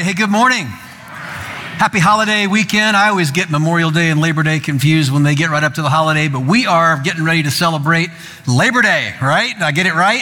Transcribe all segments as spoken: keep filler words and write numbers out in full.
Hey, good morning. Happy holiday weekend. I always get Memorial Day and Labor Day confused when they get right up to the holiday, but we are getting ready to celebrate Labor Day, right? Did I get it right?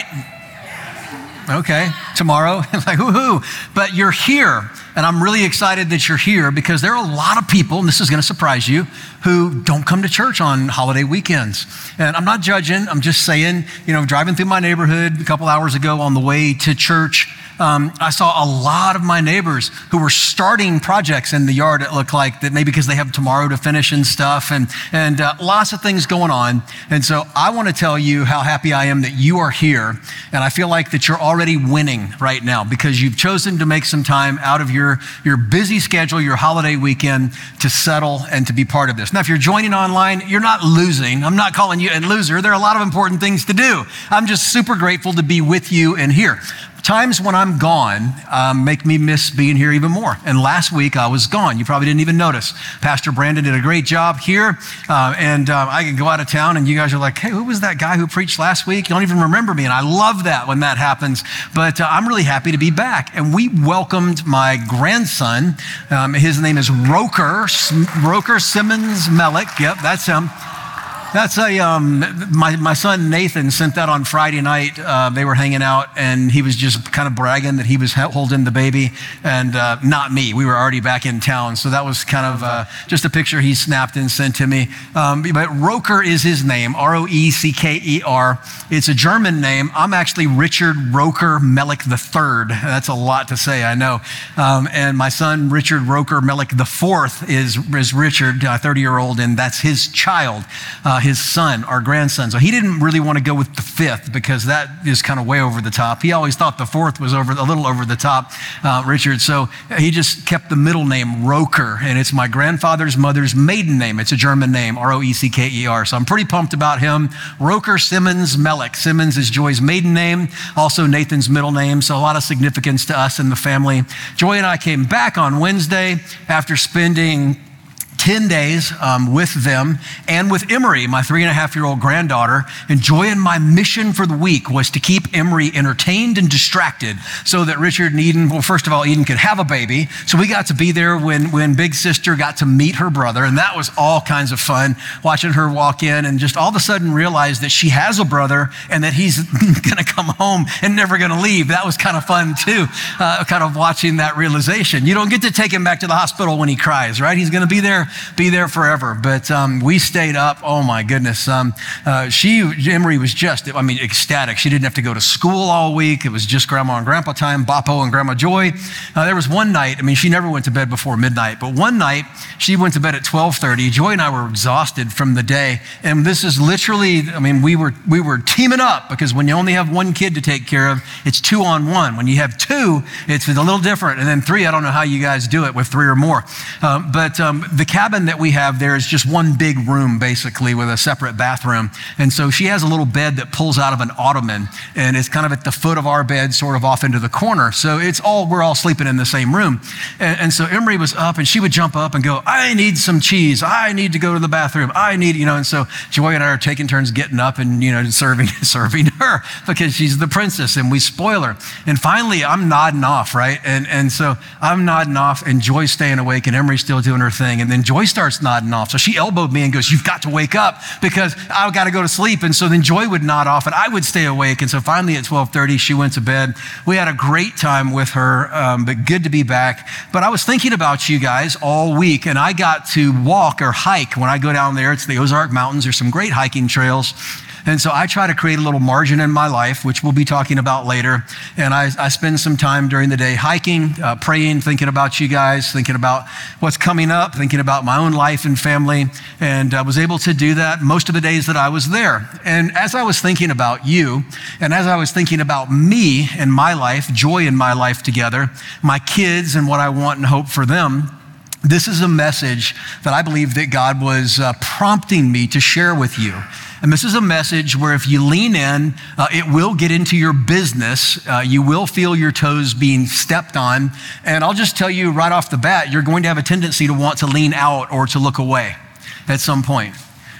Okay, tomorrow, like woohoo. But you're here, and I'm really excited that you're here because there are a lot of people, and this is gonna surprise you, who don't come to church on holiday weekends. And I'm not judging, I'm just saying, you know, driving through my neighborhood a couple hours ago on the way to church, Um, I saw a lot of my neighbors who were starting projects in the yard, it looked like, that maybe because they have tomorrow to finish and stuff, and, and uh, lots of things going on. And so I want to tell you how happy I am that you are here, and I feel like that you're already winning right now because you've chosen to make some time out of your, your busy schedule, your holiday weekend, to settle and to be part of this. Now, if you're joining online, you're not losing. I'm not calling you a loser. There are a lot of important things to do. I'm just super grateful to be with you and here. Times when I'm gone um, make me miss being here even more. And last week I was gone. You probably didn't even notice. Pastor Brandon did a great job here. Uh, and uh, I can go out of town and you guys are like, hey, who was that guy who preached last week? You don't even remember me. And I love that when that happens. But uh, I'm really happy to be back. And we welcomed my grandson. Um, his name is Roker, Roker Simmons Mellick. Yep, that's him. That's a, um, my, my son Nathan sent that on Friday night. Uh, they were hanging out and he was just kind of bragging that he was holding the baby and uh, not me. We were already back in town. So that was kind of uh, just a picture he snapped and sent to me. Um, but Roker is his name, R O E C K E R. It's a German name. I'm actually Richard Roker Mellick the third. That's a lot to say, I know. Um, and my son Richard Roker Mellick the fourth is, is Richard, a thirty-year-old, and that's his child. Uh, his son, our grandson. So he didn't really want to go with the fifth because that is kind of way over the top. He always thought the fourth was over a little over the top, uh, Richard. So he just kept the middle name Roker, and it's my grandfather's mother's maiden name. It's a German name, R O E C K E R. So I'm pretty pumped about him. Roker Simmons Mellick. Simmons is Joy's maiden name, also Nathan's middle name. So a lot of significance to us in the family. Joy and I came back on Wednesday after spending ten days um, with them and with Emery, my three and a half year old granddaughter. And Joy and my mission for the week was to keep Emery entertained and distracted so that Richard and Eden, well, first of all, Eden could have a baby. So we got to be there when, when big sister got to meet her brother. And that was all kinds of fun, watching her walk in and just all of a sudden realize that she has a brother and that he's going to come home and never going to leave. That was kind of fun too, uh, kind of watching that realization. You don't get to take him back to the hospital when he cries, right? He's going to be there be there forever. But um, we stayed up. Oh my goodness. Um, uh, she, Emery was just, I mean, ecstatic. She didn't have to go to school all week. It was just grandma and grandpa time, Boppo and grandma Joy. Uh, there was one night, I mean, she never went to bed before midnight, but one night she went to bed at twelve thirty. Joy and I were exhausted from the day. And this is literally, I mean, we were, we were teaming up because when you only have one kid to take care of, it's two on one. When you have two, it's a little different. And then three, I don't know how you guys do it with three or more. Um, but um, the cabin that we have there is just one big room basically with a separate bathroom. And so she has a little bed that pulls out of an ottoman and it's kind of at the foot of our bed, sort of off into the corner. So it's all, we're all sleeping in the same room. And, and so Emery was up and she would jump up and go, I need some cheese. I need to go to the bathroom. I need, you know, and so Joy and I are taking turns getting up and, you know, serving, serving her because she's the princess and we spoil her. And finally I'm nodding off, right? And, and so I'm nodding off and Joy's staying awake and Emery's still doing her thing. And then Joy starts nodding off. So she elbowed me and goes, you've got to wake up because I've got to go to sleep. And so then Joy would nod off and I would stay awake. And so finally at twelve thirty, she went to bed. We had a great time with her, um, but good to be back. But I was thinking about you guys all week and I got to walk or hike when I go down there. It's the Ozark Mountains. There's some great hiking trails. And so I try to create a little margin in my life, which we'll be talking about later. And I, I spend some time during the day hiking, uh, praying, thinking about you guys, thinking about what's coming up, thinking about my own life and family. And I was able to do that most of the days that I was there. And as I was thinking about you, and as I was thinking about me and my life, Joy in my life together, my kids and what I want and hope for them, this is a message that I believe that God was uh, prompting me to share with you. And this is a message where if you lean in, uh, it will get into your business. Uh, you will feel your toes being stepped on. And I'll just tell you right off the bat, you're going to have a tendency to want to lean out or to look away at some point.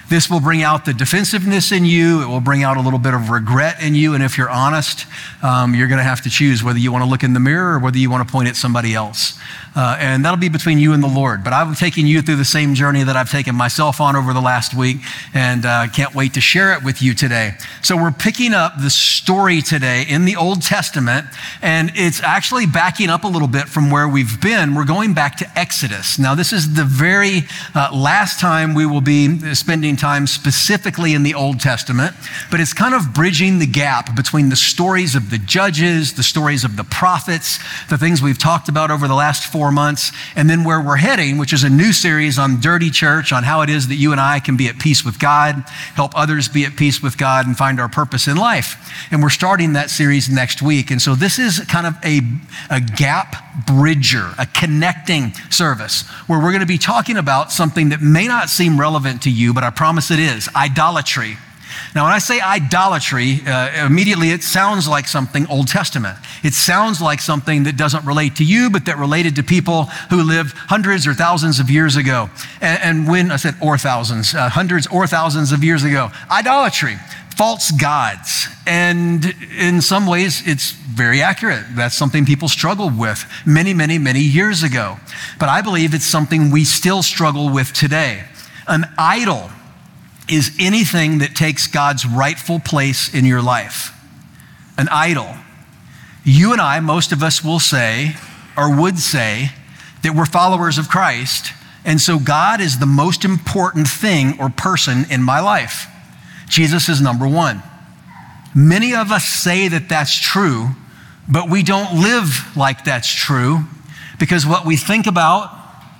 This will bring out the defensiveness in you. It will bring out a little bit of regret in you. And if you're honest, um, you're going to have to choose whether you want to look in the mirror or whether you want to point at somebody else. Uh, and that'll be between you and the Lord. But I'm taking you through the same journey that I've taken myself on over the last week, and I uh, can't wait to share it with you today. So we're picking up the story today in the Old Testament, and it's actually backing up a little bit from where we've been. We're going back to Exodus. Now, this is the very uh, last time we will be spending time specifically in the Old Testament, but it's kind of bridging the gap between the stories of the judges, the stories of the prophets, the things we've talked about over the last four months, and then where we're heading, which is a new series on Dirty Church, on how it is that you and I can be at peace with God, help others be at peace with God, and find our purpose in life. And we're starting that series next week. And so this is kind of a, a gap bridger, a connecting service, where we're going to be talking about something that may not seem relevant to you, but I promise it is: idolatry. Now, when I say idolatry, uh, immediately it sounds like something Old Testament. It sounds like something that doesn't relate to you, but that related to people who lived hundreds or thousands of years ago. And, and when I said or thousands, uh, hundreds or thousands of years ago, idolatry, false gods. And in some ways, it's very accurate. That's something people struggled with many, many, many years ago. But I believe it's something we still struggle with today. An idol is anything that takes God's rightful place in your life. An idol. You and I, most of us will say, or would say, that we're followers of Christ, and so God is the most important thing or person in my life. Jesus is number one. Many of us say that that's true, but we don't live like that's true, because what we think about,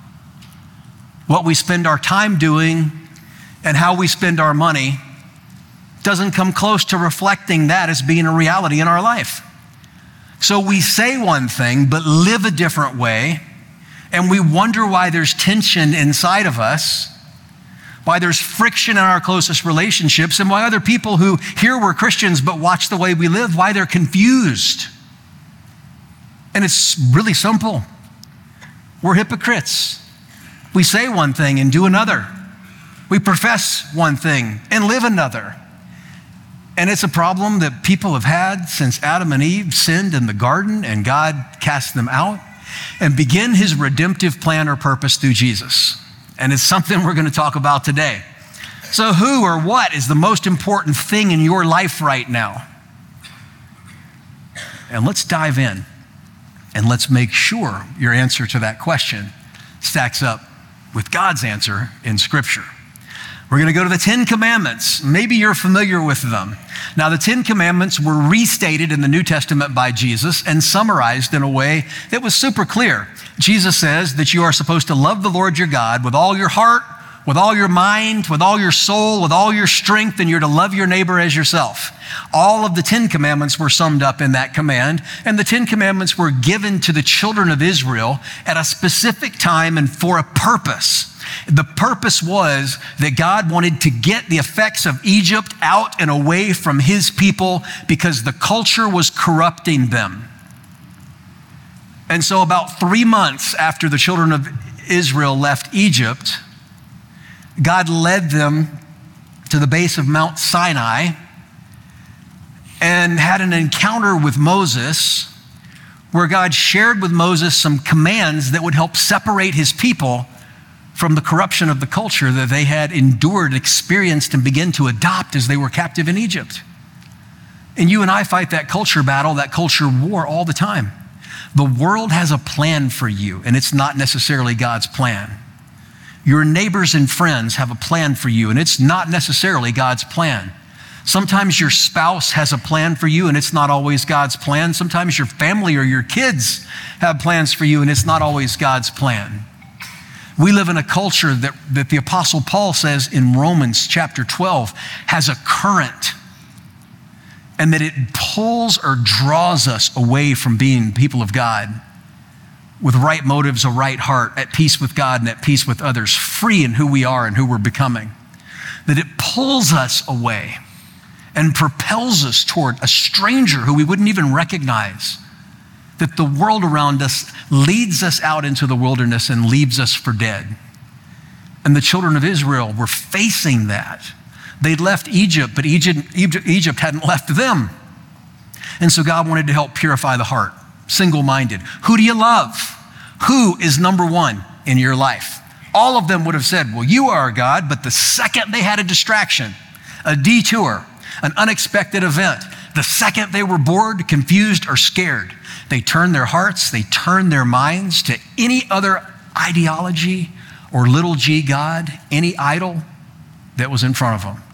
what we spend our time doing, and how we spend our money doesn't come close to reflecting that as being a reality in our life. So we say one thing, but live a different way, and we wonder why there's tension inside of us, why there's friction in our closest relationships, and why other people who hear we're Christians but watch the way we live, why they're confused. And it's really simple. We're hypocrites. We say one thing and do another. We profess one thing and live another. And it's a problem that people have had since Adam and Eve sinned in the garden and God cast them out and began his redemptive plan or purpose through Jesus. And it's something we're going to talk about today. So who or what is the most important thing in your life right now? And let's dive in and let's make sure your answer to that question stacks up with God's answer in Scripture. We're going to go to the Ten Commandments. Maybe you're familiar with them. Now, the Ten Commandments were restated in the New Testament by Jesus and summarized in a way that was super clear. Jesus says that you are supposed to love the Lord your God with all your heart, with all your mind, with all your soul, with all your strength, and you're to love your neighbor as yourself. All of the Ten Commandments were summed up in that command, and the Ten Commandments were given to the children of Israel at a specific time and for a purpose. The purpose was that God wanted to get the effects of Egypt out and away from his people because the culture was corrupting them. And so about three months after the children of Israel left Egypt, God led them to the base of Mount Sinai and had an encounter with Moses where God shared with Moses some commands that would help separate his people from the corruption of the culture that they had endured, experienced, and began to adopt as they were captive in Egypt. And you and I fight that culture battle, that culture war all the time. The world has a plan for you, and it's not necessarily God's plan. Your neighbors and friends have a plan for you, and it's not necessarily God's plan. Sometimes your spouse has a plan for you, and it's not always God's plan. Sometimes your family or your kids have plans for you, and it's not always God's plan. We live in a culture that, that the Apostle Paul says in Romans chapter twelve has a current, and that it pulls or draws us away from being people of God with right motives, a right heart, at peace with God and at peace with others, free in who we are and who we're becoming. That it pulls us away and propels us toward a stranger who we wouldn't even recognize. That the world around us leads us out into the wilderness and leaves us for dead. And the children of Israel were facing that. They'd left Egypt, but Egypt, Egypt, Egypt hadn't left them. And so God wanted to help purify the heart, single-minded. Who do you love? Who is number one in your life? All of them would have said, well, you are God, but the second they had a distraction, a detour, an unexpected event, the second they were bored, confused, or scared, they turned their hearts, they turned their minds to any other ideology or little g God, any idol that was in front of them.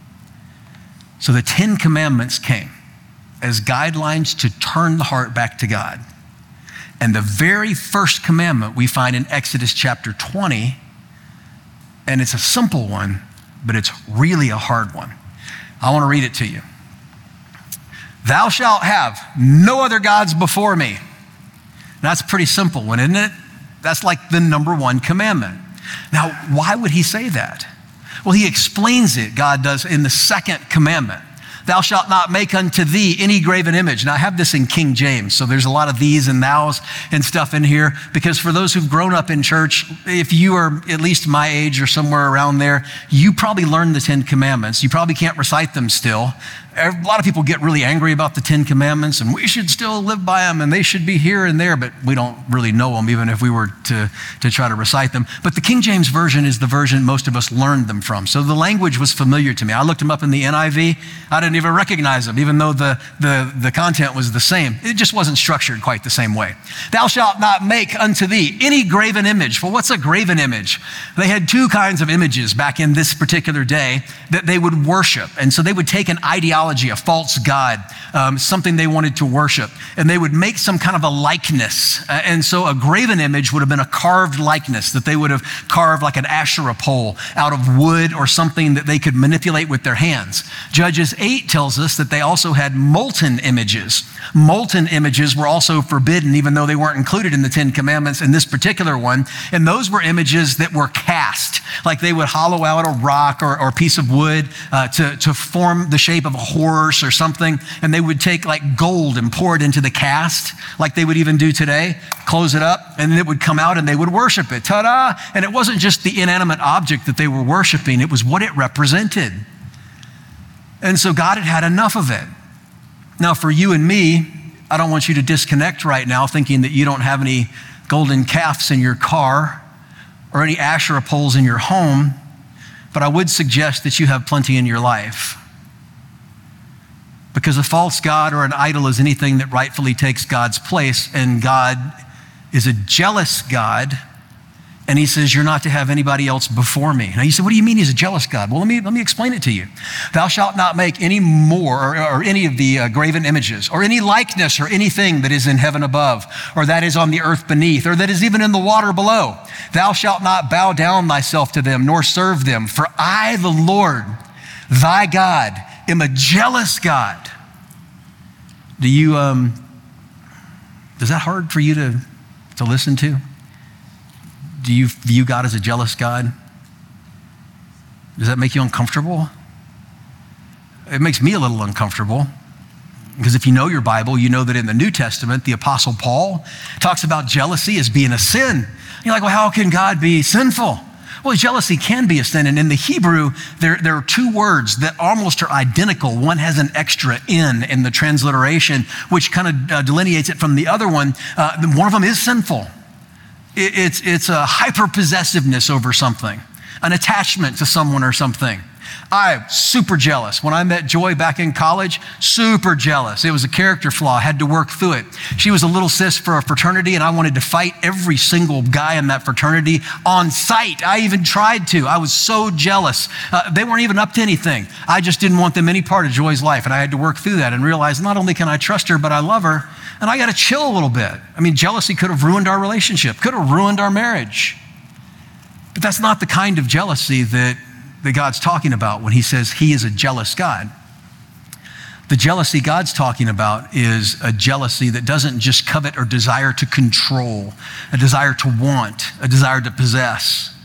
So the Ten Commandments came as guidelines to turn the heart back to God. And the very first commandment we find in Exodus chapter twenty, and it's a simple one, but it's really a hard one. I want to read it to you. Thou shalt have no other gods before me. That's a pretty simple one, isn't it? That's like the number one commandment. Now, why would he say that? Well, he explains it, God does, in the second commandment. Thou shalt not make unto thee any graven image. Now, I have this in King James, so there's a lot of these and thous and stuff in here, because for those who've grown up in church, if you are at least my age or somewhere around there, you probably learned the Ten Commandments. You probably can't recite them still. A lot of people get really angry about the Ten Commandments, and we should still live by them, and they should be here and there, but we don't really know them, even if we were to, to try to recite them. But the King James Version is the version most of us learned them from. So the language was familiar to me. I looked them up in the N I V. I didn't even recognize them, even though the, the, the content was the same. It just wasn't structured quite the same way. Thou shalt not make unto thee any graven image. Well, what's a graven image? They had two kinds of images back in this particular day that they would worship. And so they would take an ideology, a false god, um, something they wanted to worship, and they would make some kind of a likeness. Uh, and so a graven image would have been a carved likeness that they would have carved like an Asherah pole out of wood or something that they could manipulate with their hands. Judges eight tells us that they also had molten images. Molten images were also forbidden, even though they weren't included in the Ten Commandments in this particular one. And those were images that were cast, like they would hollow out a rock or, or a piece of wood uh, to, to form the shape of a horse or something, and they would take like gold and pour it into the cast, like they would even do today, close it up, and then it would come out and they would worship it. Ta-da! And it wasn't just the inanimate object that they were worshiping, it was what it represented. And so God had had enough of it. Now for you and me, I don't want you to disconnect right now thinking that you don't have any golden calves in your car or any Asherah poles in your home, but I would suggest that you have plenty in your life. Because a false god or an idol is anything that rightfully takes God's place, and God is a jealous God, and he says, you're not to have anybody else before me. Now you say, what do you mean he's a jealous God? Well, let me, let me explain it to you. Thou shalt not make any more, or, or any of the uh, graven images, or any likeness, or anything that is in heaven above, or that is on the earth beneath, or that is even in the water below. Thou shalt not bow down thyself to them, nor serve them. For I, the Lord, thy God, am a jealous God. Do you, um, is that hard for you to, to listen to? Do you view God as a jealous God? Does that make you uncomfortable? It makes me a little uncomfortable, because if you know your Bible, you know that in the New Testament, the Apostle Paul talks about jealousy as being a sin. You're like, well, how can God be sinful? Well, jealousy can be a sin, and in the Hebrew, there, there are two words that almost are identical. One has an extra "in" in the transliteration, which kind of uh, delineates it from the other one. Uh, one of them is sinful. It, it's, it's a hyper-possessiveness over something, an attachment to someone or something. I'm super jealous. When I met Joy back in college, super jealous. It was a character flaw. I had to work through it. She was a little sis for a fraternity, and I wanted to fight every single guy in that fraternity on sight. I even tried to. I was so jealous. Uh, they weren't even up to anything. I just didn't want them any part of Joy's life, and I had to work through that and realize not only can I trust her, but I love her, and I got to chill a little bit. I mean, jealousy could have ruined our relationship, could have ruined our marriage. But that's not the kind of jealousy that that God's talking about when he says he is a jealous God. The jealousy God's talking about is a jealousy that doesn't just covet or desire to control, a desire to want, a desire to possess.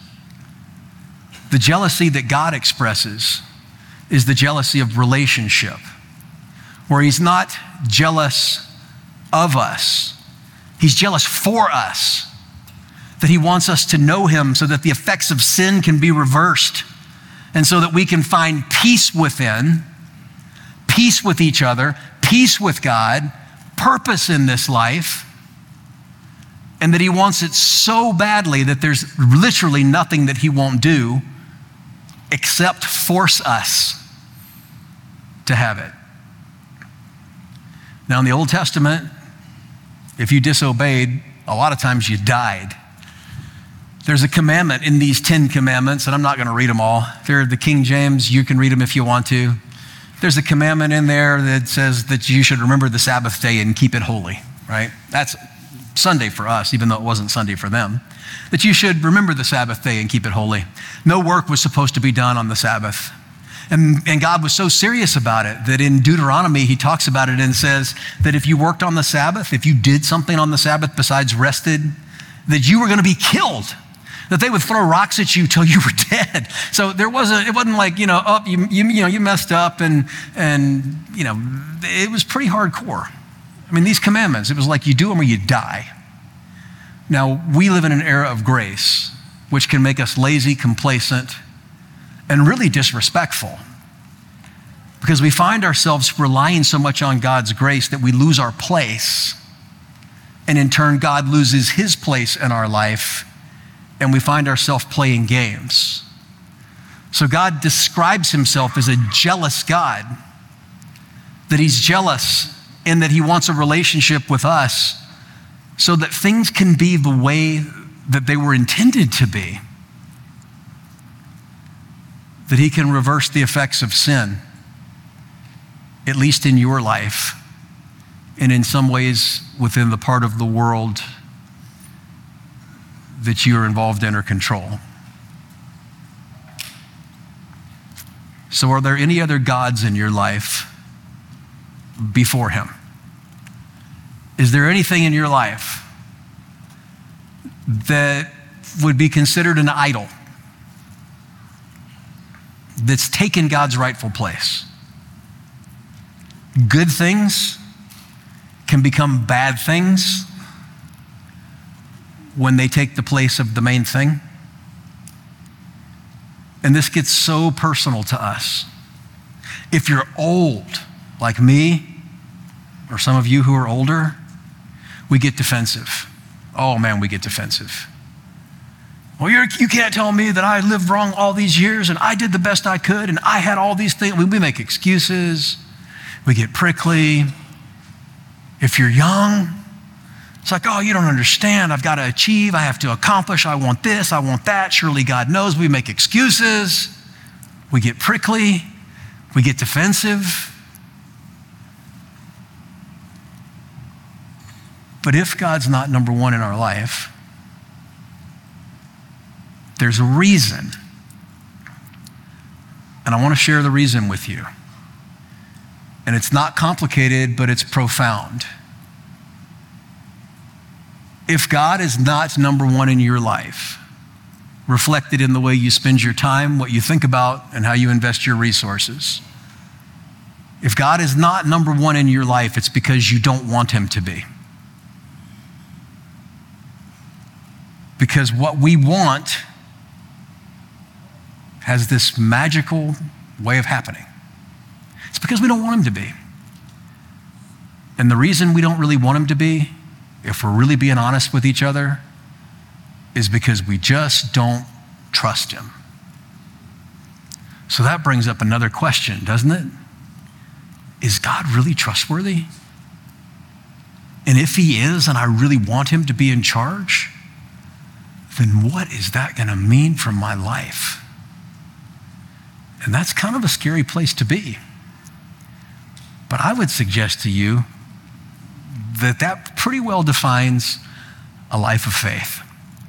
The jealousy that God expresses is the jealousy of relationship, where he's not jealous of us, he's jealous for us. that he wants us to know him so that the effects of sin can be reversed and so that we can find peace within, peace with each other, peace with God, purpose in this life, and that he wants it so badly that there's literally nothing that he won't do except force us to have it. Now, in the Old Testament, if you disobeyed, a lot of times you died. There's a commandment in these Ten Commandments, and I'm not going to read them all. They're the King James. You can read them if you want to. There's a commandment in there that says that you should remember the Sabbath day and keep it holy, right? That's Sunday for us, even though it wasn't Sunday for them. That you should remember the Sabbath day and keep it holy. No work was supposed to be done on the Sabbath. And, and God was so serious about it that in Deuteronomy, he talks about it and says that if you worked on the Sabbath, if you did something on the Sabbath besides rested, that you were going to be killed. That they would throw rocks at you till you were dead. So there wasn't, it wasn't like, you know, oh, you, you, you know, you messed up and, and, you know, it was pretty hardcore. I mean, these commandments, it was like you do them or you die. Now, we live in an era of grace, which can make us lazy, complacent, and really disrespectful. Because we find ourselves relying so much on God's grace that we lose our place. And in turn, God loses his place in our life. And we find ourselves playing games. So God describes himself as a jealous God, that he's jealous in that he wants a relationship with us so that things can be the way that they were intended to be, that he can reverse the effects of sin, at least in your life, and in some ways within the part of the world that you are involved in or control. So are there any other gods in your life before him? Is there anything in your life that would be considered an idol that's taken God's rightful place? Good things can become bad things when they take the place of the main thing. And this gets so personal to us. If you're old, like me, or some of you who are older, we get defensive. Oh man, we get defensive. Well, you're, you can't tell me that I lived wrong all these years and I did the best I could and I had all these things. We, we make excuses. We get prickly. If you're young, it's like, oh, you don't understand. I've got to achieve. I have to accomplish. I want this. I want that. Surely God knows. We make excuses. We get prickly. We get defensive. But if God's not number one in our life, there's a reason. And I want to share the reason with you. And it's not complicated, but it's profound. If God is not number one in your life, reflected in the way you spend your time, what you think about, and how you invest your resources, if God is not number one in your life, it's because you don't want him to be. Because what we want has this magical way of happening. It's because we don't want him to be. And the reason we don't really want him to be, if we're really being honest with each other, is because we just don't trust him. So that brings up another question, doesn't it? Is God really trustworthy? And if he is, and I really want him to be in charge, then what is that going to mean for my life? And that's kind of a scary place to be. But I would suggest to you that that pretty well defines a life of faith.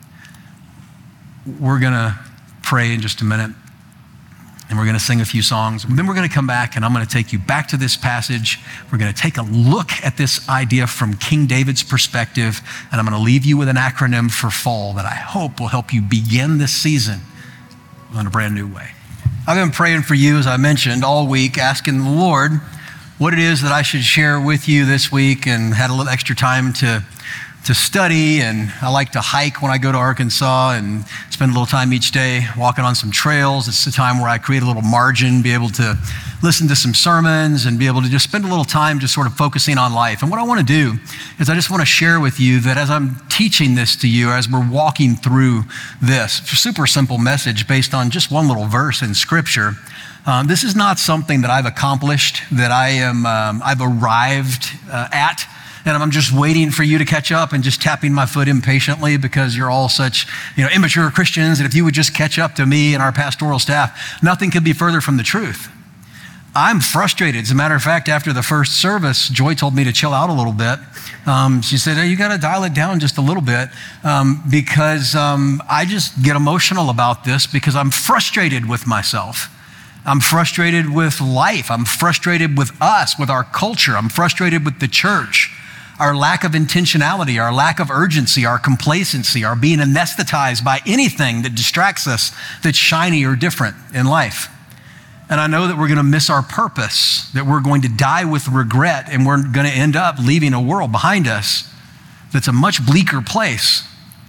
We're going to pray in just a minute, and we're going to sing a few songs. And then we're going to come back, and I'm going to take you back to this passage. We're going to take a look at this idea from King David's perspective, and I'm going to leave you with an acronym for fall that I hope will help you begin this season in a brand new way. I've been praying for you, as I mentioned, all week, asking the Lord what it is that I should share with you this week, and had a little extra time to to study, and I like to hike when I go to Arkansas and spend a little time each day walking on some trails. It's the time where I create a little margin, be able to listen to some sermons and be able to just spend a little time just sort of focusing on life. And what I want to do is I just want to share with you that as I'm teaching this to you, as we're walking through this super simple message based on just one little verse in Scripture, um, this is not something that I've accomplished, that I am, um, I've arrived uh, at. And I'm just waiting for you to catch up and just tapping my foot impatiently because you're all such, you know, immature Christians. And if you would just catch up to me and our pastoral staff, nothing could be further from the truth. I'm frustrated. As a matter of fact, after the first service, Joy told me to chill out a little bit. Um, she said, hey, you got to dial it down just a little bit um, because um, I just get emotional about this because I'm frustrated with myself. I'm frustrated with life. I'm frustrated with us, with our culture. I'm frustrated with the church. Our lack of intentionality, our lack of urgency, our complacency, our being anesthetized by anything that distracts us that's shiny or different in life. And I know that we're going to miss our purpose, that we're going to die with regret, and we're going to end up leaving a world behind us that's a much bleaker place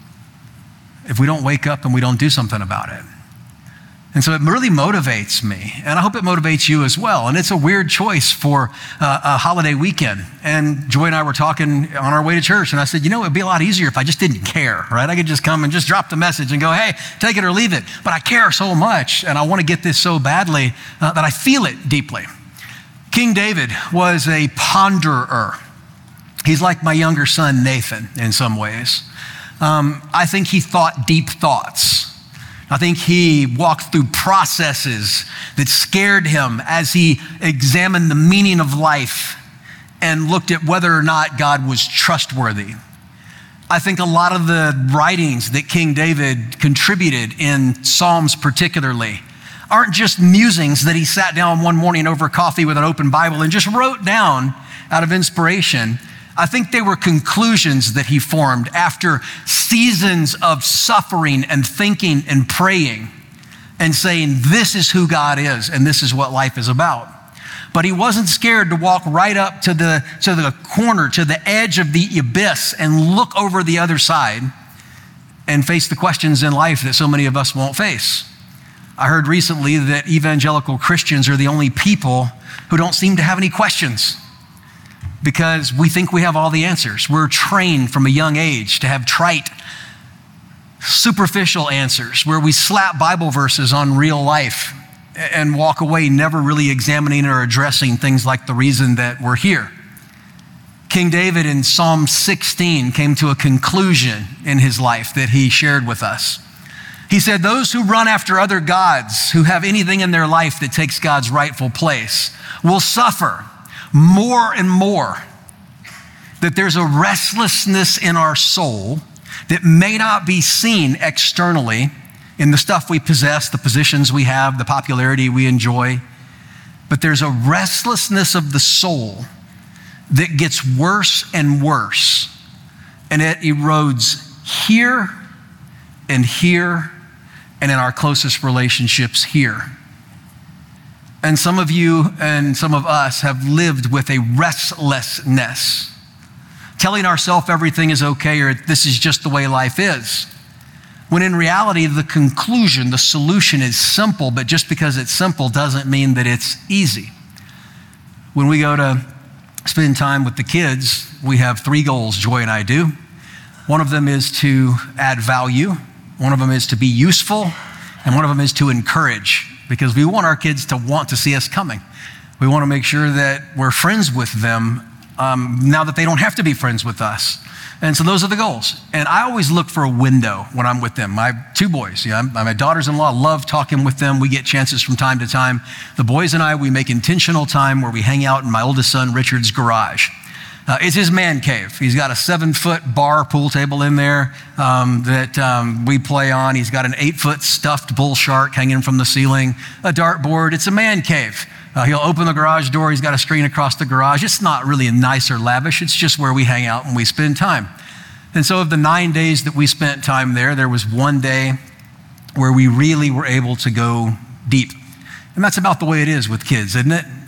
if we don't wake up and we don't do something about it. And so it really motivates me, and I hope it motivates you as well. And it's a weird choice for uh, a holiday weekend. And Joy and I were talking on our way to church, and I said, you know, it'd be a lot easier if I just didn't care, right? I could just come and just drop the message and go, hey, take it or leave it. But I care so much, and I want to get this so badly uh, that I feel it deeply. King David was a ponderer. He's like my younger son, Nathan, in some ways. Um, I think he thought deep thoughts. I think he walked through processes that scared him as he examined the meaning of life and looked at whether or not God was trustworthy. I think a lot of the writings that King David contributed in Psalms particularly aren't just musings that he sat down one morning over coffee with an open Bible and just wrote down out of inspiration. I think they were conclusions that he formed after seasons of suffering and thinking and praying and saying, this is who God is and this is what life is about. But he wasn't scared to walk right up to the, to the corner, to the edge of the abyss and look over the other side and face the questions in life that so many of us won't face. I heard recently that evangelical Christians are the only people who don't seem to have any questions, because we think we have all the answers. We're trained from a young age to have trite, superficial answers where we slap Bible verses on real life and walk away never really examining or addressing things like the reason that we're here. King David in Psalm sixteen came to a conclusion in his life that he shared with us. He said, those who run after other gods, who have anything in their life that takes God's rightful place, will suffer more and more, that there's a restlessness in our soul that may not be seen externally in the stuff we possess, the positions we have, the popularity we enjoy, but there's a restlessness of the soul that gets worse and worse, and it erodes here and here and in our closest relationships here. And some of you and some of us have lived with a restlessness, telling ourselves everything is okay or this is just the way life is. When in reality, the conclusion, the solution is simple, but just because it's simple doesn't mean that it's easy. When we go to spend time with the kids, we have three goals, Joy and I do. One of them is to add value. One of them is to be useful. And one of them is to encourage, because we want our kids to want to see us coming. We want to make sure that we're friends with them um, now that they don't have to be friends with us. And so those are the goals. And I always look for a window when I'm with them. My two boys, yeah, my daughters-in-law, love talking with them. We get chances from time to time. The boys and I, we make intentional time where we hang out in my oldest son, Richard's garage. Uh, it's his man cave. He's got a seven-foot bar pool table in there um, that um, we play on. He's got an eight-foot stuffed bull shark hanging from the ceiling, a dartboard. It's a man cave. Uh, he'll open the garage door. He's got a screen across the garage. It's not really nice or lavish. It's just where we hang out and we spend time. And so of the nine days that we spent time there, there was one day where we really were able to go deep. And that's about the way it is with kids, isn't it?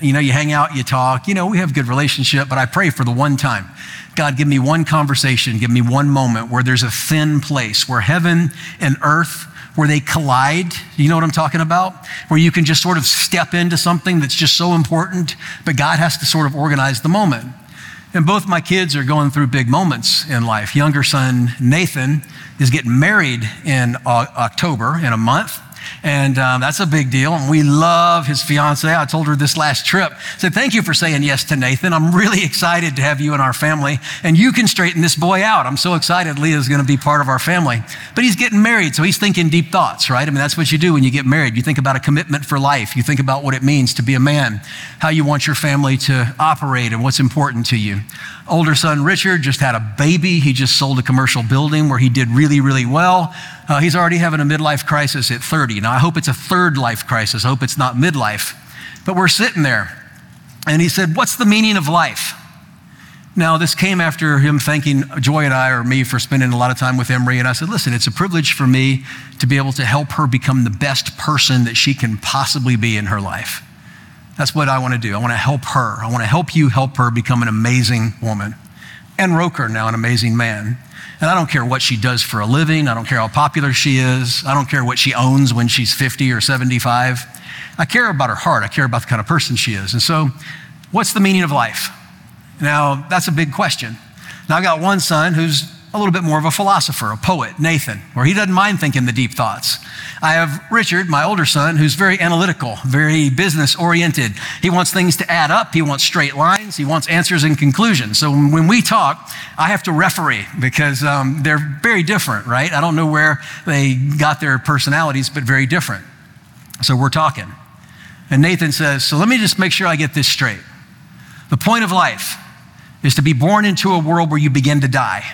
You know, you hang out, you talk, you know, we have a good relationship, but I pray for the one time. God, give me one conversation, give me one moment where there's a thin place, where heaven and earth, where they collide. You know what I'm talking about? Where you can just sort of step into something that's just so important, but God has to sort of organize the moment. And both my kids are going through big moments in life. Younger son, Nathan, is getting married in uh, October, in a month. And um, that's a big deal. And we love his fiance. I told her this last trip, I said, thank you for saying yes to Nathan. I'm really excited to have you in our family. And you can straighten this boy out. I'm so excited Leah's going to be part of our family. But he's getting married, so he's thinking deep thoughts, right? I mean, that's what you do when you get married. You think about a commitment for life. You think about what it means to be a man, how you want your family to operate, and what's important to you. Older son, Richard, just had a baby. He just sold a commercial building where he did really, really well. Uh, he's already having a midlife crisis at thirty. Now, I hope it's a third life crisis. I hope it's not midlife. But we're sitting there, and he said, what's the meaning of life? Now, this came after him thanking Joy and I, or me, for spending a lot of time with Emery. And I said, listen, it's a privilege for me to be able to help her become the best person that she can possibly be in her life. That's what I want to do. I want to help her. I want to help you help her become an amazing woman. And Roker, now an amazing man. And I don't care what she does for a living. I don't care how popular she is. I don't care what she owns when she's fifty or seventy-five. I care about her heart. I care about the kind of person she is. And so, what's the meaning of life? Now, that's a big question. Now, I got one son who's a little bit more of a philosopher, a poet, Nathan, where he doesn't mind thinking the deep thoughts. I have Richard, my older son, who's very analytical, very business-oriented. He wants things to add up. He wants straight lines. He wants answers and conclusions. So when we talk, I have to referee because um, they're very different, right? I don't know where they got their personalities, but very different. So we're talking. And Nathan says, so let me just make sure I get this straight. The point of life is to be born into a world where you begin to die.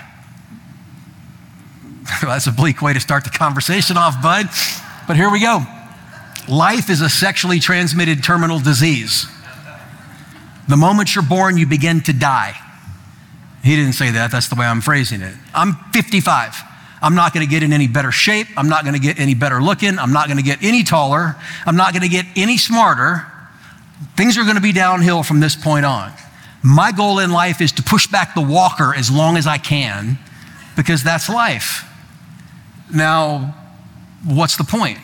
Well, that's a bleak way to start the conversation off, bud. But here we go. Life is a sexually transmitted terminal disease. The moment you're born, you begin to die. He didn't say that. That's the way I'm phrasing it. I'm fifty-five. I'm not going to get in any better shape. I'm not going to get any better looking. I'm not going to get any taller. I'm not going to get any smarter. Things are going to be downhill from this point on. My goal in life is to push back the walker as long as I can, because that's life. Now, what's the point?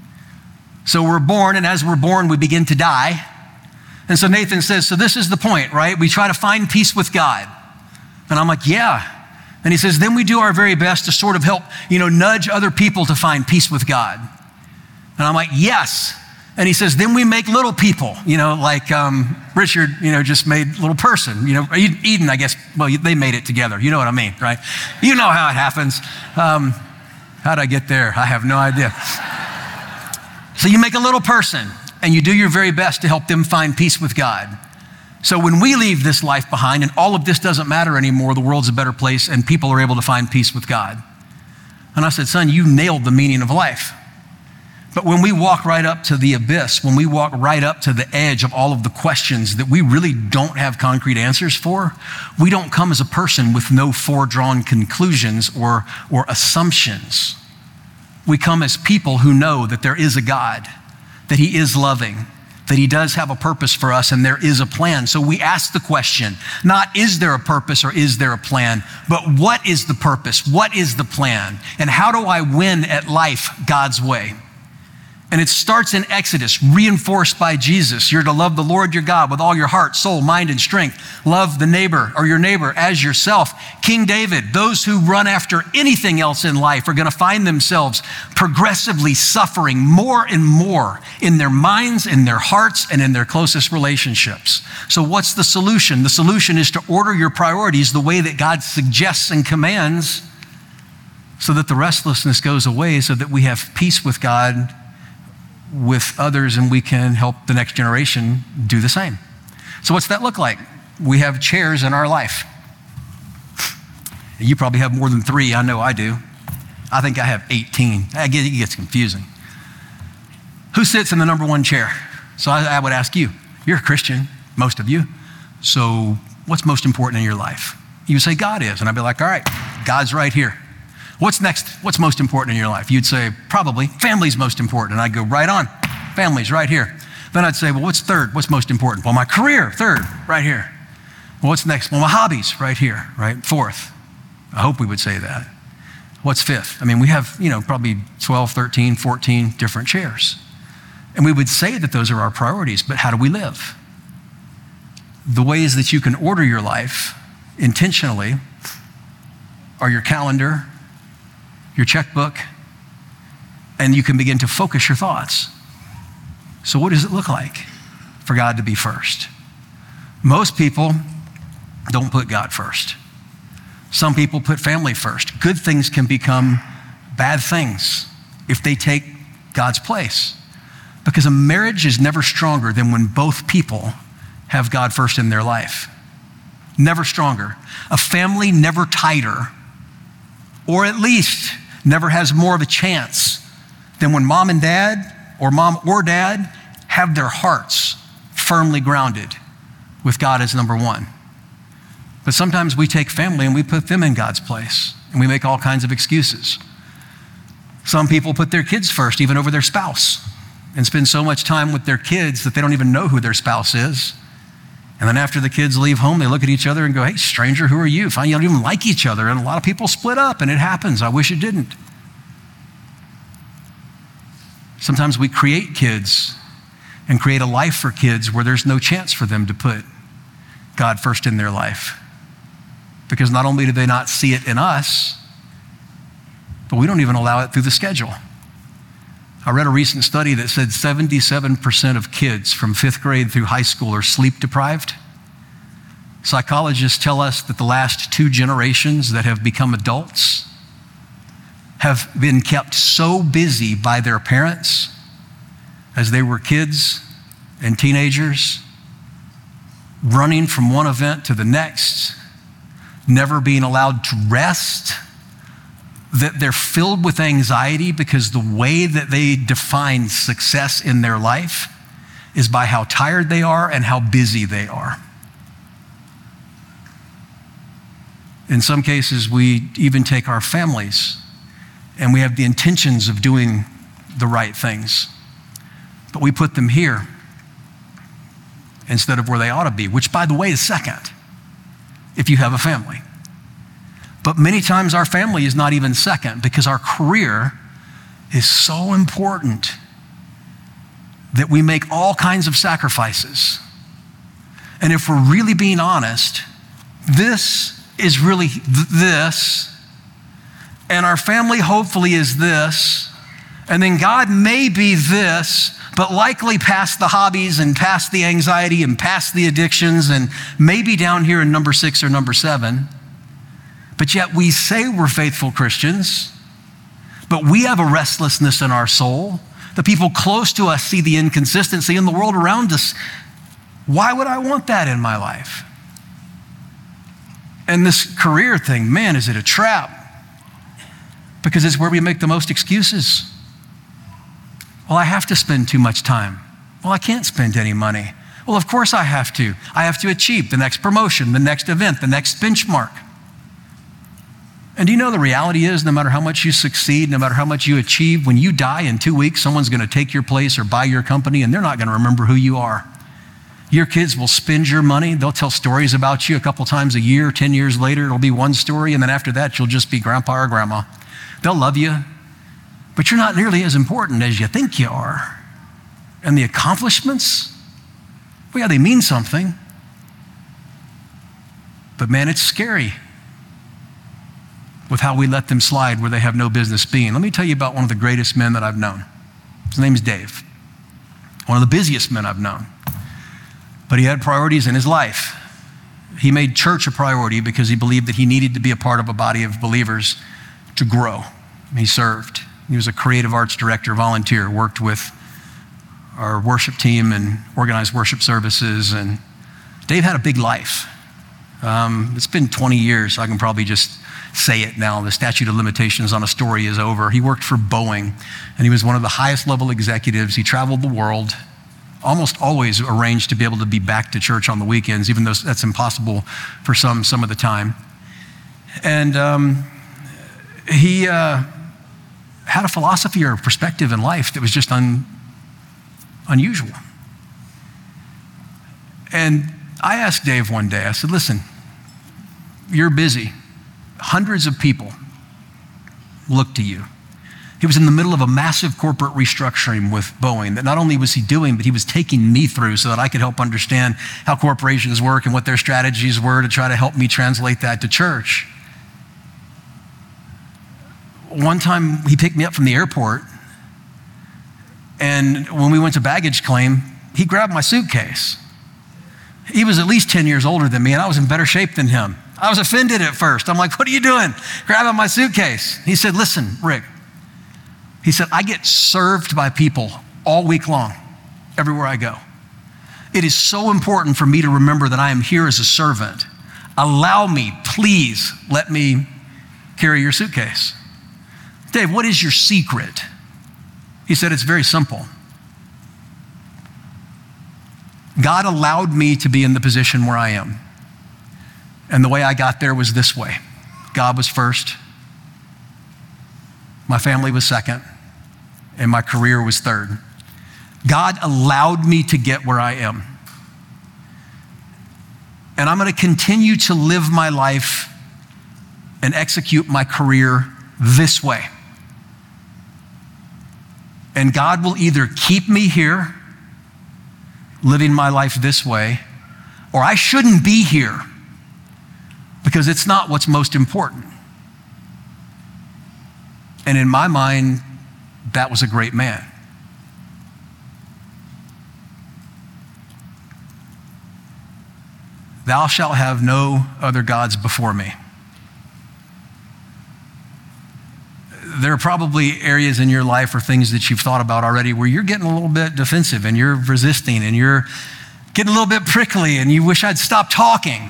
So we're born, and as we're born, we begin to die. And so Nathan says, so this is the point, right? We try to find peace with God. And I'm like, yeah. And he says, then we do our very best to sort of help, you know, nudge other people to find peace with God. And I'm like, yes. And he says, then we make little people, you know, like um, Richard, you know, just made little person, you know, Eden, I guess, well, they made it together. You know what I mean, right? You know how it happens. Um, How'd I get there? I have no idea. So you make a little person and you do your very best to help them find peace with God. So when we leave this life behind and all of this doesn't matter anymore, the world's a better place and people are able to find peace with God. And I said, son, you nailed the meaning of life. But when we walk right up to the abyss, when we walk right up to the edge of all of the questions that we really don't have concrete answers for, we don't come as a person with no foredrawn conclusions or, or assumptions. We come as people who know that there is a God, that he is loving, that he does have a purpose for us and there is a plan. So we ask the question, not is there a purpose or is there a plan, but what is the purpose? What is the plan? And how do I win at life God's way? And it starts in Exodus, reinforced by Jesus. You're to love the Lord your God with all your heart, soul, mind, and strength. Love the neighbor or your neighbor as yourself. King David, those who run after anything else in life are going to find themselves progressively suffering more and more in their minds, in their hearts, and in their closest relationships. So what's the solution? The solution is to order your priorities the way that God suggests and commands so that the restlessness goes away, so that we have peace with God, with others, and we can help the next generation do the same. So what's that look like? We have chairs in our life. You probably have more than three. I know I do. I think I have eighteen. I get, it gets confusing. Who sits in the number one chair? So I, I would ask you, you're a Christian, most of you. So what's most important in your life? You say God is. And I'd be like, all right, God's right here. What's next? What's most important in your life? You'd say, probably family's most important. And I'd go, right on. Family's right here. Then I'd say, well, what's third? What's most important? Well, my career, third, right here. Well, what's next? Well, my hobbies, right here, right? Fourth. I hope we would say that. What's fifth? I mean, we have, you know, probably twelve, thirteen, fourteen different chairs. And we would say that those are our priorities, but how do we live? The ways that you can order your life intentionally are your calendar, your checkbook, and you can begin to focus your thoughts. So what does it look like for God to be first? Most people don't put God first. Some people put family first. Good things can become bad things if they take God's place. Because a marriage is never stronger than when both people have God first in their life. Never stronger. A family never tighter, or at least never has more of a chance than when mom and dad, or mom or dad, have their hearts firmly grounded with God as number one. But sometimes we take family and we put them in God's place, and we make all kinds of excuses. Some people put their kids first, even over their spouse, and spend so much time with their kids that they don't even know who their spouse is. And then after the kids leave home, they look at each other and go, hey, stranger, who are you? Find you don't even like each other. And a lot of people split up, and it happens. I wish it didn't. Sometimes we create kids and create a life for kids where there's no chance for them to put God first in their life. Because not only do they not see it in us, but we don't even allow it through the schedule. I read a recent study that said seventy-seven percent of kids from fifth grade through high school are sleep deprived. Psychologists tell us that the last two generations that have become adults have been kept so busy by their parents as they were kids and teenagers, running from one event to the next, never being allowed to rest, that they're filled with anxiety because the way that they define success in their life is by how tired they are and how busy they are. In some cases, we even take our families and we have the intentions of doing the right things, but we put them here instead of where they ought to be, which, by the way, is second if you have a family. But many times our family is not even second because our career is so important that we make all kinds of sacrifices. And if we're really being honest, this is really th- this, and our family hopefully is this, and then God may be this, but likely past the hobbies and past the anxiety and past the addictions and maybe down here in number six or number seven. But yet we say we're faithful Christians, but we have a restlessness in our soul. The people close to us see the inconsistency in the world around us. Why would I want that in my life? And this career thing, man, is it a trap? Because it's where we make the most excuses. Well, I have to spend too much time. Well, I can't spend any money. Well, of course I have to. I have to achieve the next promotion, the next event, the next benchmark. And do you know the reality is no matter how much you succeed, no matter how much you achieve, when you die in two weeks, someone's going to take your place or buy your company and they're not going to remember who you are. Your kids will spend your money. They'll tell stories about you a couple times a year. ten years later, it'll be one story. And then after that, you'll just be grandpa or grandma. They'll love you, but you're not nearly as important as you think you are. And the accomplishments, well, yeah, they mean something. But man, it's scary with how we let them slide where they have no business being. Let me tell you about one of the greatest men that I've known. His name is Dave. One of the busiest men I've known. But he had priorities in his life. He made church a priority because he believed that he needed to be a part of a body of believers to grow. He served. He was a creative arts director, volunteer, worked with our worship team and organized worship services. And Dave had a big life. Um, it's been twenty years. I can probably just say it now. The statute of limitations on a story is over. He worked for Boeing, and he was one of the highest level executives. He traveled the world, almost always arranged to be able to be back to church on the weekends, even though that's impossible for some some of the time. And um, he uh, had a philosophy or a perspective in life that was just un, unusual. And I asked Dave one day, I said, listen, you're busy. Hundreds of people look to you. He was in the middle of a massive corporate restructuring with Boeing that not only was he doing, but he was taking me through so that I could help understand how corporations work and what their strategies were to try to help me translate that to church. One time he picked me up from the airport, and when we went to baggage claim, he grabbed my suitcase. He was at least ten years older than me, and I was in better shape than him. I was offended at first. I'm like, what are you doing? Grabbing my suitcase. He said, listen, Rick, he said, I get served by people all week long, everywhere I go. It is so important for me to remember that I am here as a servant. Allow me, please let me carry your suitcase. Dave, what is your secret? He said, it's very simple. God allowed me to be in the position where I am. And the way I got there was this way. God was first, my family was second, and my career was third. God allowed me to get where I am. And I'm going to continue to live my life and execute my career this way. And God will either keep me here, living my life this way, or I shouldn't be here because it's not what's most important. And in my mind, that was a great man. Thou shalt have no other gods before me. There are probably areas in your life or things that you've thought about already where you're getting a little bit defensive and you're resisting and you're getting a little bit prickly and you wish I'd stop talking.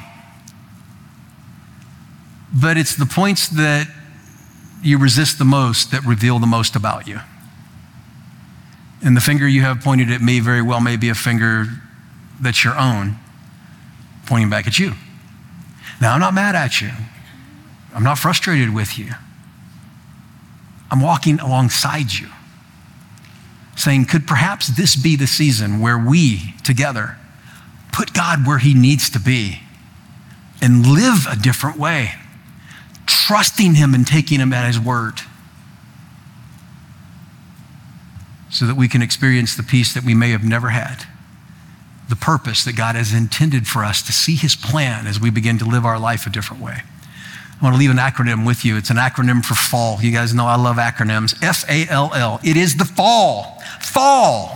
But it's the points that you resist the most that reveal the most about you. And the finger you have pointed at me very well may be a finger that's your own, pointing back at you. Now, I'm not mad at you. I'm not frustrated with you. I'm walking alongside you, saying, could perhaps this be the season where we together put God where he needs to be and live a different way, trusting him and taking him at his word, so that we can experience the peace that we may have never had, the purpose that God has intended for us to see his plan as we begin to live our life a different way. I want to leave an acronym with you. It's an acronym for fall. You guys know I love acronyms. F A L L. It is the fall. Fall.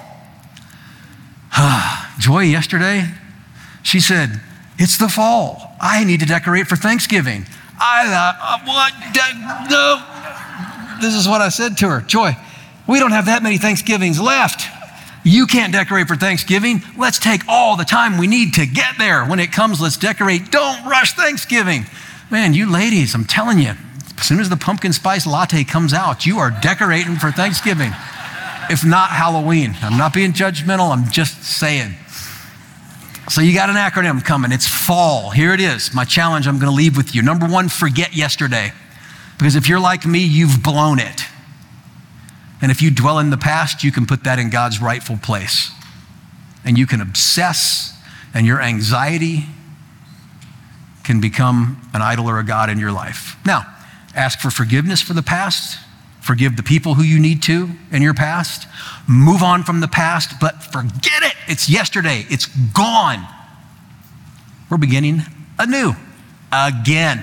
Joy yesterday, she said, it's the fall. I need to decorate for Thanksgiving. I thought, uh, what? De- no. This is what I said to her. Joy, we don't have that many Thanksgivings left. You can't decorate for Thanksgiving. Let's take all the time we need to get there. When it comes, let's decorate. Don't rush Thanksgiving. Man, you ladies, I'm telling you, as soon as the pumpkin spice latte comes out, you are decorating for Thanksgiving, if not Halloween. I'm not being judgmental, I'm just saying. So you got an acronym coming. It's fall. Here it is. My challenge I'm going to leave with you. Number one, forget yesterday. Because if you're like me, you've blown it. And if you dwell in the past, you can put that in God's rightful place. And you can obsess, and your anxiety can become an idol or a god in your life. Now, ask for forgiveness for the past. Forgive the people who you need to in your past. Move on from the past, but forget it. It's yesterday. It's gone. We're beginning anew, again.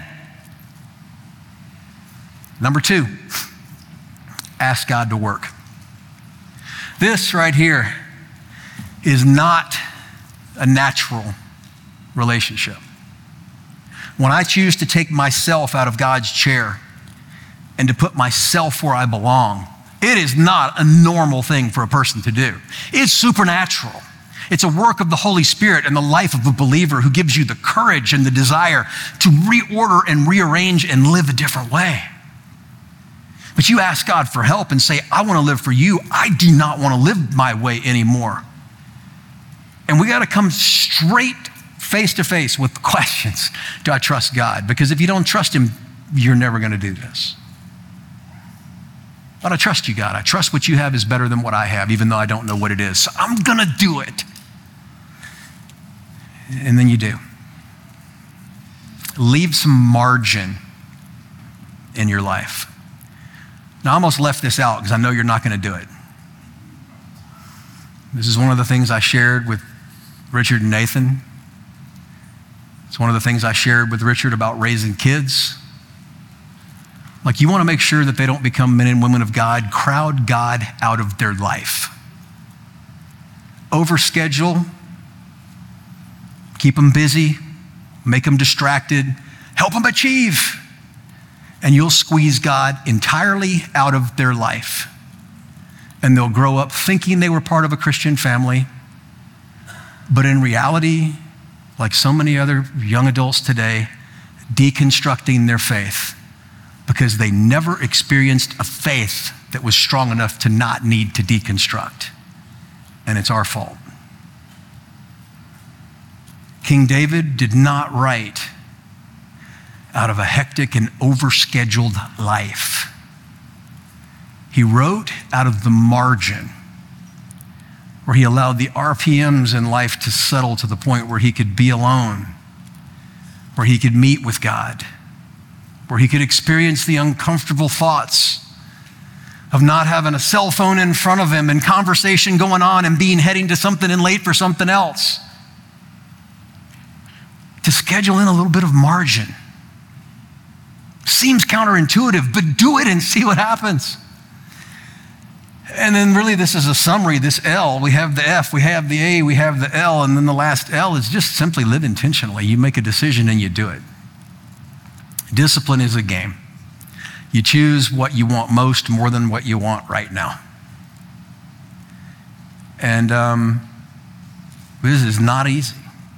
Number two, ask God to work. This right here is not a natural relationship. When I choose to take myself out of God's chair and to put myself where I belong, it is not a normal thing for a person to do. It's supernatural. It's a work of the Holy Spirit in the life of a believer who gives you the courage and the desire to reorder and rearrange and live a different way. But you ask God for help and say, I want to live for you. I do not want to live my way anymore. And we got to come straight face to face with questions. Do I trust God? Because if you don't trust him, you're never going to do this. But I trust you, God. I trust what you have is better than what I have, even though I don't know what it is. So I'm going to do it. And then you do. Leave some margin in your life. Now, I almost left this out because I know you're not going to do it. This is one of the things I shared with Richard and Nathan. It's one of the things I shared with Richard about raising kids. Like, you want to make sure that they don't become men and women of God. Crowd God out of their life. Overschedule. Keep them busy. Make them distracted. Help them achieve. And you'll squeeze God entirely out of their life. And they'll grow up thinking they were part of a Christian family. But in reality, like so many other young adults today, deconstructing their faith because they never experienced a faith that was strong enough to not need to deconstruct. And it's our fault. King David did not write out of a hectic and overscheduled life. He wrote out of the margin where he allowed the R P Ms in life to settle to the point where he could be alone, where he could meet with God, where he could experience the uncomfortable thoughts of not having a cell phone in front of him and conversation going on and being heading to something and late for something else. To schedule in a little bit of margin. Seems counterintuitive, but do it and see what happens. And then really this is a summary, this L, we have the F, we have the A, we have the L, and then the last L is just simply live intentionally. You make a decision and you do it. Discipline is a game. You choose what you want most more than what you want right now. And um, this is not easy.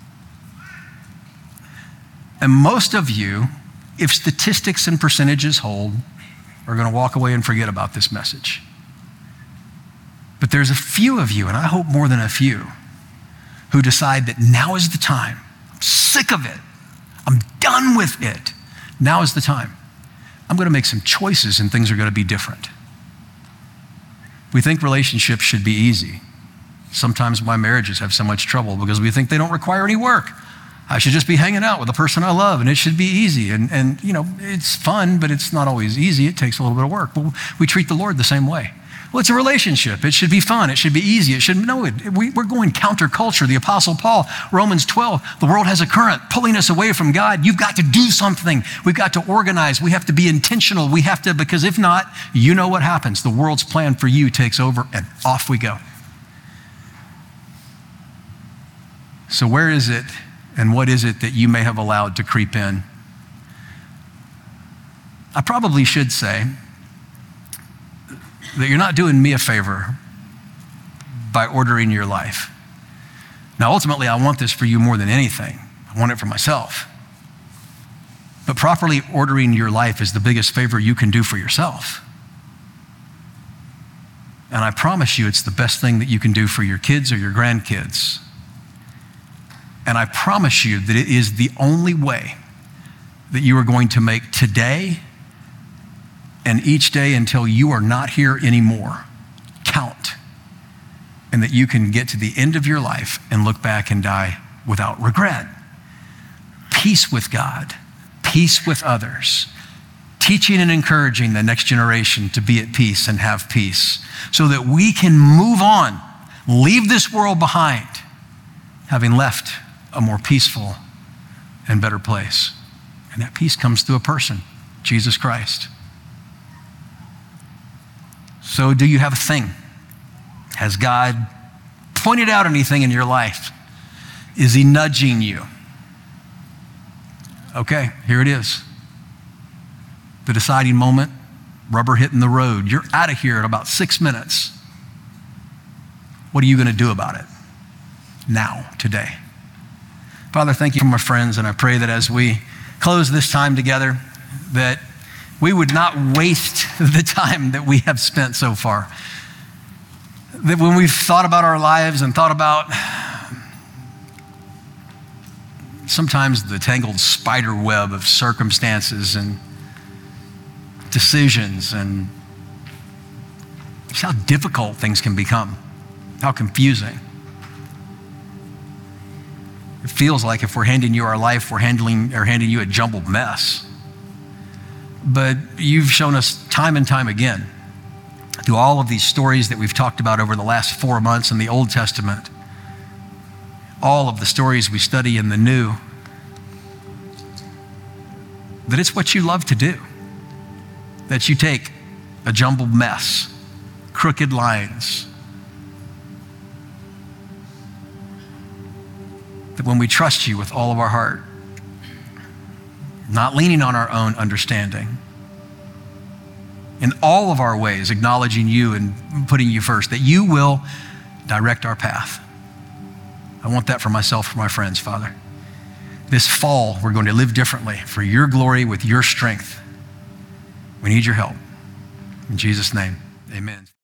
And most of you, if statistics and percentages hold, are going to walk away and forget about this message. But there's a few of you, and I hope more than a few, who decide that now is the time. I'm sick of it. I'm done with it. Now is the time. I'm going to make some choices and things are going to be different. We think relationships should be easy. Sometimes my marriages have so much trouble because we think they don't require any work. I should just be hanging out with the person I love and it should be easy. And, and you know, it's fun, but it's not always easy. It takes a little bit of work. Well, we treat the Lord the same way. Well, it's a relationship. It should be fun. It should be easy. It should, no, it, we, we're going counterculture. The Apostle Paul, Romans twelve, the world has a current pulling us away from God. You've got to do something. We've got to organize. We have to be intentional. We have to, because if not, you know what happens. The world's plan for you takes over and off we go. So where is it and what is it that you may have allowed to creep in? I probably should say that you're not doing me a favor by ordering your life. Now, ultimately, I want this for you more than anything. I want it for myself. But properly ordering your life is the biggest favor you can do for yourself. And I promise you, it's the best thing that you can do for your kids or your grandkids. And I promise you that it is the only way that you are going to make today and each day until you are not here anymore count. And that you can get to the end of your life and look back and die without regret. Peace with God, peace with others, teaching and encouraging the next generation to be at peace and have peace so that we can move on, leave this world behind, having left a more peaceful and better place. And that peace comes through a person, Jesus Christ. So do you have a thing? Has God pointed out anything in your life? Is he nudging you? Okay, here it is. The deciding moment, rubber hitting the road. You're out of here in about six minutes. What are you going to do about it? Now, today. Father, thank you for my friends, and I pray that as we close this time together, that we would not waste the time that we have spent so far. That when we've thought about our lives and thought about sometimes the tangled spider web of circumstances and decisions and just how difficult things can become, how confusing. It feels like if we're handing you our life, we're handling or handing you a jumbled mess. But you've shown us time and time again through all of these stories that we've talked about over the last four months in the Old Testament, all of the stories we study in the New, that it's what you love to do. That you take a jumbled mess, crooked lines, that when we trust you with all of our heart, not leaning on our own understanding, in all of our ways, acknowledging you and putting you first, that you will direct our path. I want that for myself, for my friends, Father. This fall, we're going to live differently for your glory with your strength. We need your help. In Jesus' name, amen.